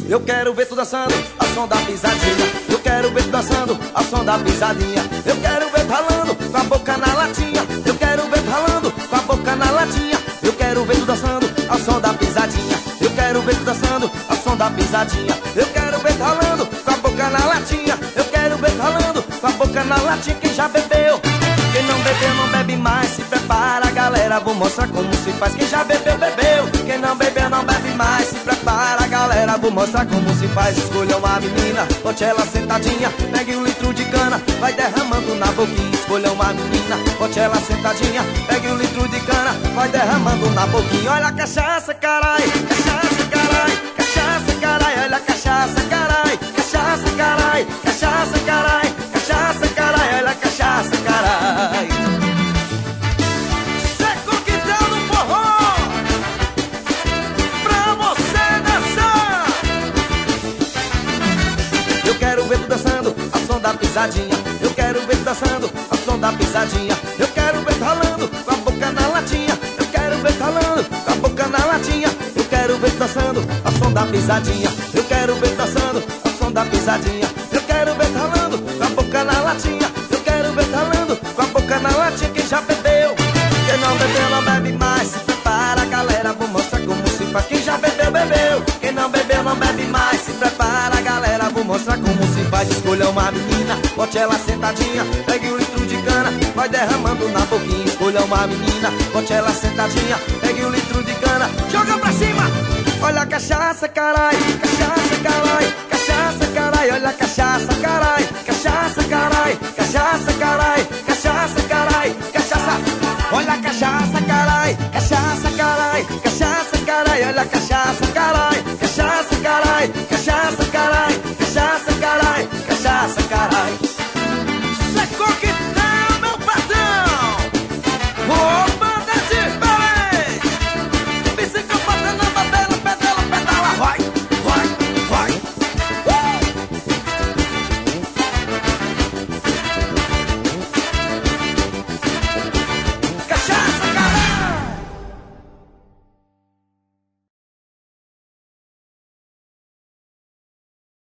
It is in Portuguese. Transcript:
Eu quero ver tu dançando ao som da pisadinha. Eu quero ver tu dançando ao som da pisadinha. Eu quero ver tu ralando com a boca na latinha. Eu quero ver tu ralando com a boca na latinha. Eu quero ver tu dançando ao som da pisadinha. Eu quero ver tu dançando ao som da pisadinha. Eu quero ver tu ralando com a boca na latinha. Eu quero ver tu ralando com a boca na latinha. Quem já bebeu? Quem não bebeu não bebe mais. Se prepara, galera, vou mostrar como se faz. Quem já bebeu, bebeu. Quem não bebeu não bebe mais. Se prepara, galera, vou mostrar como se faz. Escolha uma menina, bote ela sentadinha. Pegue 1 litro de cana, vai derramando na boquinha. Escolha uma menina, bote ela sentadinha. Pegue 1 litro de cana, vai derramando na boquinha. Olha a cachaça, carai, cachaça, carai, cachaça, carai. Olha a cachaça, carai, cachaça, carai, cachaça, carai, cachaça, carai. Olha a cachaça, carai. Seco que deu no forró, pra você dançar. Eu quero ver tu dançando ao som da pisadinha. Eu quero ver tu dançando ao som da pisadinha. Eu quero ver tu ralando com a boca na latinha. Eu quero ver tu ralando com a boca na latinha. Eu quero ver tu dançando ao som da pisadinha. Eu quero ver tu dançando ao som da pisadinha. Eu quero ver tu ralando com a boca na latinha. Eu quero ver tu ralando com a boca na latinha. Quem já bebeu? Quem não bebeu não bebe mais. Se prepara, galera, vou mostrar como se faz. Quem já bebeu, bebeu. Quem não bebeu não bebe mais. Se prepara, galera, vou mostrar como se faz. Escolha uma menina, bote ela sentadinha. Pegue 1 litro de cana, vai derramando na boquinha. Escolha uma menina, bote ela sentadinha. Pegue 1 litro de cana, joga pra cima. Olha a cachaça, carai, cachaça, carai, cachaça, carai. Olha a cachaça, carai, cachaça, carai, cachaça, carai, cachaça, carai, cachaça. Olha a cachaça, carai, cachaça, carai, cachaça, carai. Olha a cachaça, carai, cachaça, carai, cachaça, carai, cachaça, carai, cachaça, carai.